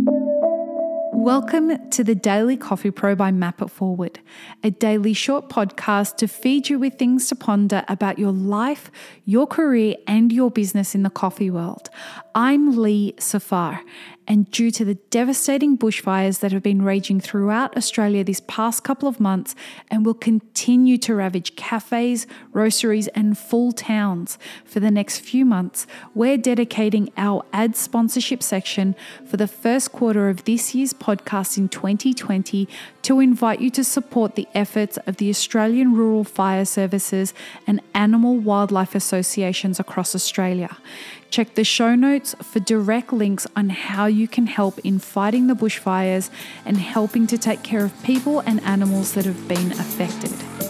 Welcome to the Daily Coffee Pro by Map It Forward, a daily short podcast to feed you with things to ponder about your life, your career, and your business in the coffee world. I'm Lee Safar, and due to the devastating bushfires that have been raging throughout Australia this past couple of months and will continue to ravage cafes, roasteries, and full towns for the next few months, we're dedicating our ad sponsorship section for the first quarter of this year's podcast in 2020 to invite you to support the efforts of the Australian Rural Fire Services and Animal Wildlife Associations across Australia. Check the show notes for direct links on how you can help in fighting the bushfires and helping to take care of people and animals that have been affected.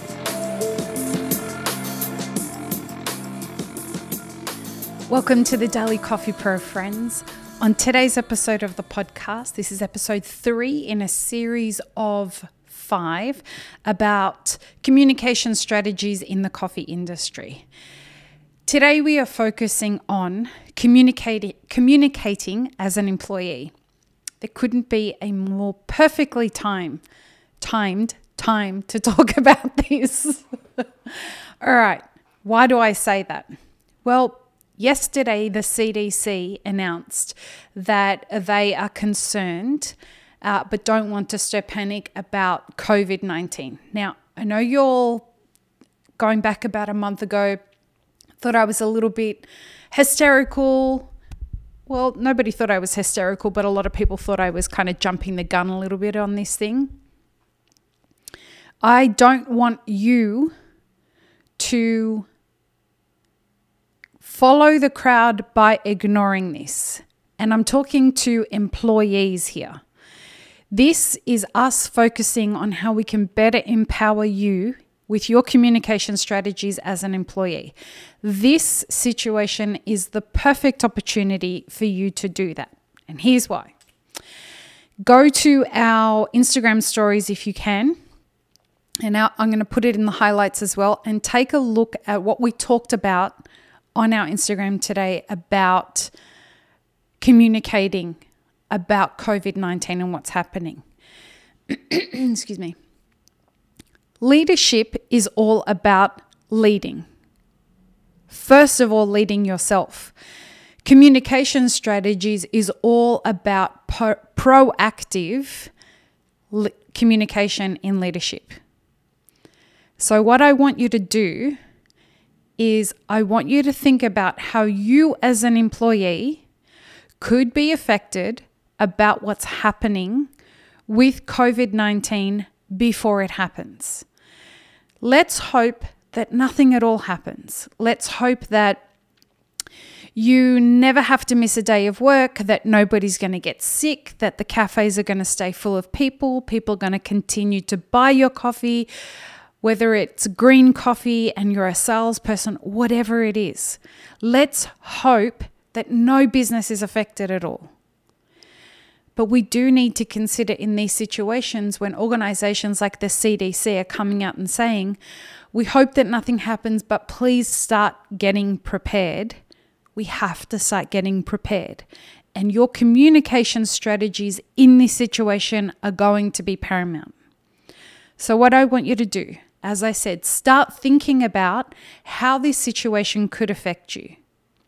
Welcome to the Daily Coffee Pro, friends. On today's episode of the podcast, this is episode 3 in a series of 5 about communication strategies in the coffee industry. Today we are focusing on communicating as an employee. There couldn't be a more perfectly timed time to talk about this. All right, why do I say that? Well, yesterday the CDC announced that they are concerned but don't want to stir panic about COVID-19. Now, I know you're going back about a month ago, thought I was a little bit hysterical. Well, nobody thought I was hysterical, but a lot of people thought I was kind of jumping the gun a little bit on this thing. I don't want you to follow the crowd by ignoring this. And I'm talking to employees here. This is us focusing on how we can better empower you with your communication strategies as an employee. This situation is the perfect opportunity for you to do that. And here's why. Go to our Instagram stories if you can. And now I'm going to put it in the highlights as well, and take a look at what we talked about on our Instagram today about communicating about COVID-19 and what's happening. Excuse me. Leadership is all about leading. First of all, leading yourself. Communication strategies is all about proactive communication in leadership. So what I want you to do is I want you to think about how you as an employee could be affected about what's happening with COVID-19 before it happens. Let's hope that nothing at all happens. Let's hope that you never have to miss a day of work, that nobody's going to get sick, that the cafes are going to stay full of people are going to continue to buy your coffee, whether it's green coffee and you're a salesperson, whatever it is. Let's hope that no business is affected at all. But we do need to consider in these situations when organizations like the CDC are coming out and saying, we hope that nothing happens, but please start getting prepared. We have to start getting prepared. And your communication strategies in this situation are going to be paramount. So what I want you to do, as I said, start thinking about how this situation could affect you.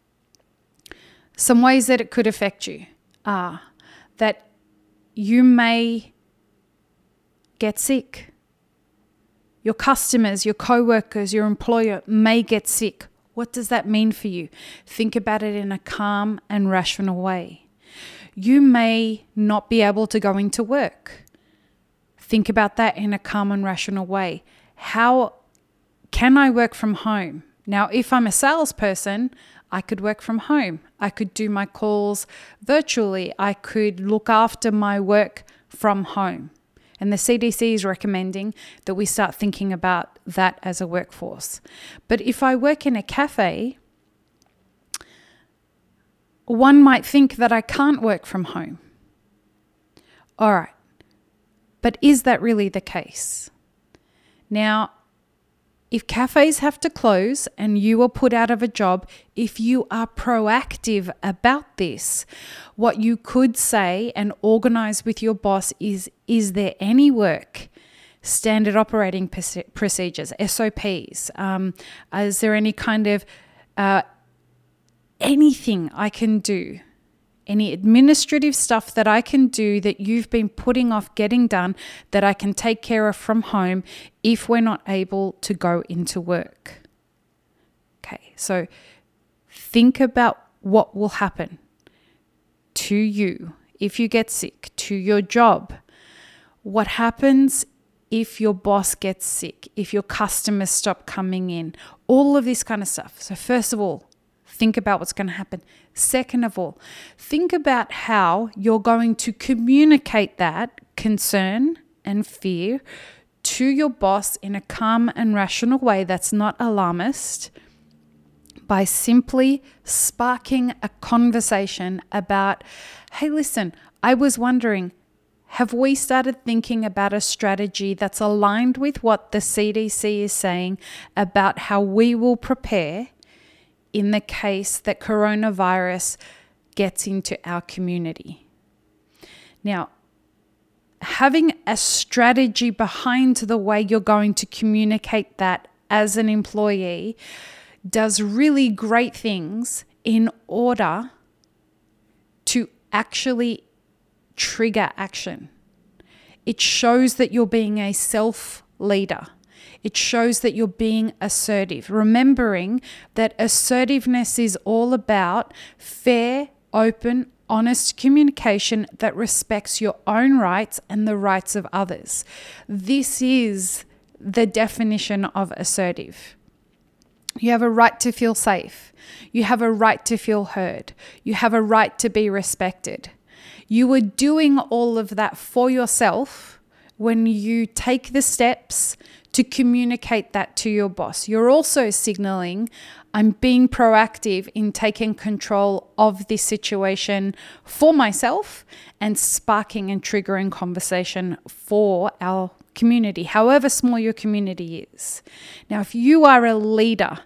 Some ways that it could affect you are that you may get sick. Your customers, your co-workers, your employer may get sick. What does that mean for you? Think about it in a calm and rational way. You may not be able to go into work. Think about that in a calm and rational way. How can I work from home? Now, if I'm a salesperson, I could work from home. I could do my calls virtually. I could look after my work from home. And the CDC is recommending that we start thinking about that as a workforce. But if I work in a cafe, one might think that I can't work from home. All right. But is that really the case? Now, If cafes have to close and you are put out of a job, if you are proactive about this, what you could say and organize with your boss is there any work? Standard operating procedures, SOPs? Is there any kind of anything I can do? Any administrative stuff that I can do that you've been putting off getting done that I can take care of from home if we're not able to go into work? Okay, so think about what will happen to you if you get sick, to your job. What happens if your boss gets sick, if your customers stop coming in, all of this kind of stuff. So first of all, think about what's going to happen. Second of all, think about how you're going to communicate that concern and fear to your boss in a calm and rational way that's not alarmist, by simply sparking a conversation about, hey, listen, I was wondering, have we started thinking about a strategy that's aligned with what the CDC is saying about how we will prepare in the case that coronavirus gets into our community? Now, having a strategy behind the way you're going to communicate that as an employee does really great things in order to actually trigger action. It shows that you're being a self-leader. It shows that you're being assertive, remembering that assertiveness is all about fair, open, honest communication that respects your own rights and the rights of others. This is the definition of assertive. You have a right to feel safe. You have a right to feel heard. You have a right to be respected. You are doing all of that for yourself when you take the steps to communicate that to your boss. You're also signaling, I'm being proactive in taking control of this situation for myself and sparking and triggering conversation for our community, however small your community is. Now, if you are a leader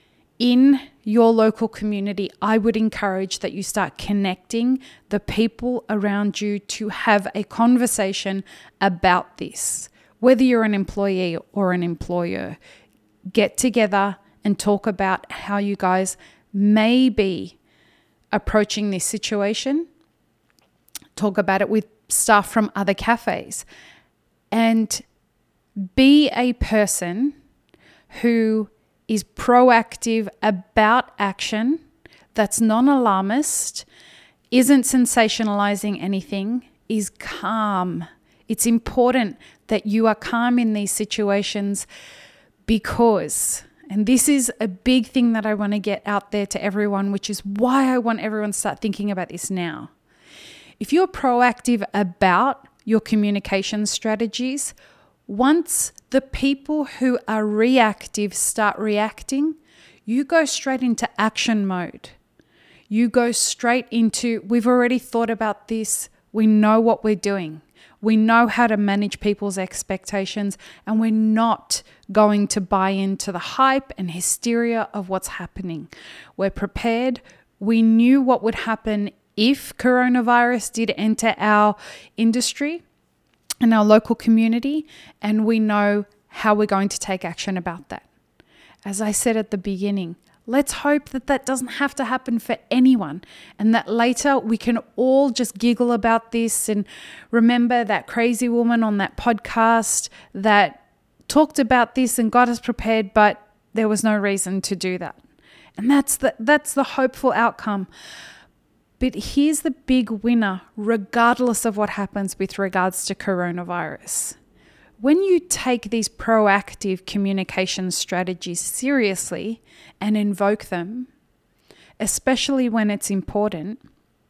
in your local community, I would encourage that you start connecting the people around you to have a conversation about this. Whether you're an employee or an employer, get together and talk about how you guys may be approaching this situation. Talk about it with staff from other cafes. And be a person who is proactive about action, that's non-alarmist, isn't sensationalizing anything, is calm. It's important that you are calm in these situations because, and this is a big thing that I want to get out there to everyone, which is why I want everyone to start thinking about this now. If you're proactive about your communication strategies, once the people who are reactive start reacting, you go straight into action mode. You go straight into, we've already thought about this. We know what we're doing. We know how to manage people's expectations, and we're not going to buy into the hype and hysteria of what's happening. We're prepared. We knew what would happen if coronavirus did enter our industry and our local community, and we know how we're going to take action about that. As I said at the beginning, let's hope that that doesn't have to happen for anyone, and that later we can all just giggle about this and remember that crazy woman on that podcast that talked about this and got us prepared, but there was no reason to do that. And that's the hopeful outcome. But here's the big winner, regardless of what happens with regards to coronavirus. When you take these proactive communication strategies seriously and invoke them, especially when it's important,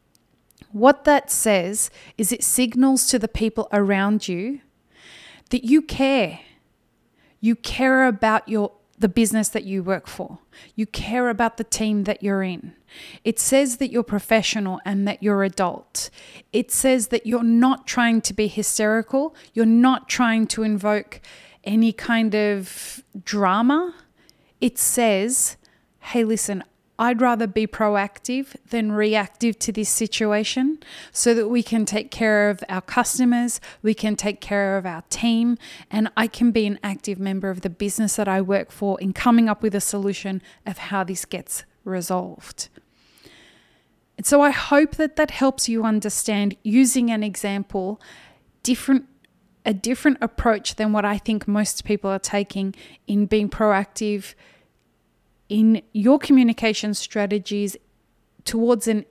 what that says is it signals to the people around you that you care. You care about the business that you work for. You care about the team that you're in. It says that you're professional and that you're adult. It says that you're not trying to be hysterical. You're not trying to invoke any kind of drama. It says, hey, listen, I'd rather be proactive than reactive to this situation so that we can take care of our customers, we can take care of our team, and I can be an active member of the business that I work for in coming up with a solution of how this gets resolved. And so I hope that helps you understand, using an example, a different approach than what I think most people are taking in being proactive in your communication strategies towards a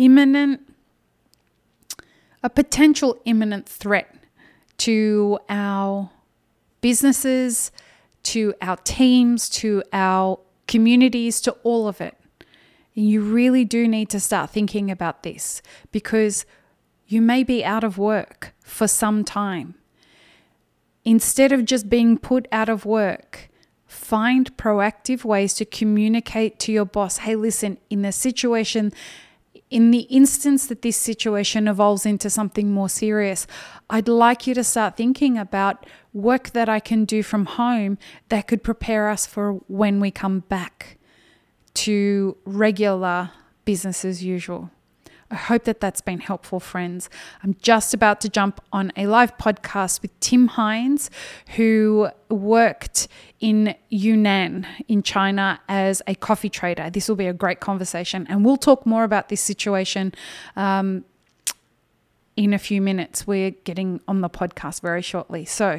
potential imminent threat to our businesses, to our teams, to our communities, to all of it. And you really do need to start thinking about this, because you may be out of work for some time. Instead of just being put out of work, find proactive ways to communicate to your boss, hey, listen, in the instance that this situation evolves into something more serious, I'd like you to start thinking about work that I can do from home that could prepare us for when we come back to regular business as usual. I hope that's been helpful, friends. I'm just about to jump on a live podcast with Tim Hines, who worked in Yunnan in China as a coffee trader. This will be a great conversation, and we'll talk more about this situation in a few minutes. We're getting on the podcast very shortly. So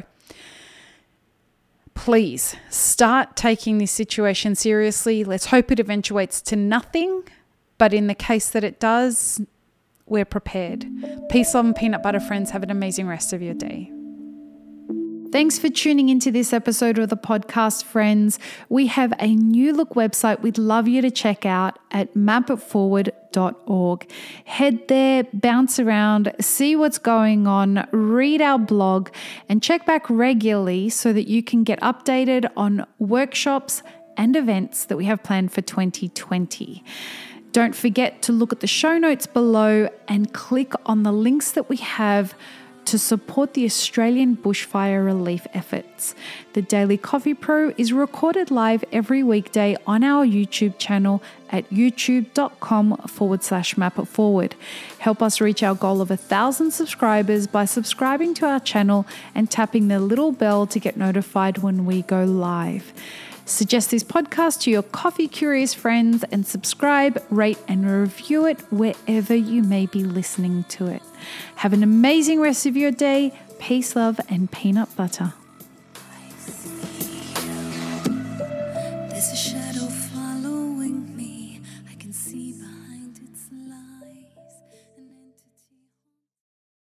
please start taking this situation seriously. Let's hope it eventuates to nothing. But in the case that it does, we're prepared. Peace, love, and peanut butter, friends. Have an amazing rest of your day. Thanks for tuning into this episode of the podcast, friends. We have a new look website we'd love you to check out at mapitforward.org. Head there, bounce around, see what's going on, read our blog, and check back regularly so that you can get updated on workshops and events that we have planned for 2020. Don't forget to look at the show notes below and click on the links that we have to support the Australian bushfire relief efforts. The Daily Coffee Pro is recorded live every weekday on our YouTube channel at youtube.com/mapitforward. Help us reach our goal of 1,000 subscribers by subscribing to our channel and tapping the little bell to get notified when we go live. Suggest this podcast to your coffee curious friends and subscribe, rate, and review it wherever you may be listening to it. Have an amazing rest of your day. Peace, love, and peanut butter.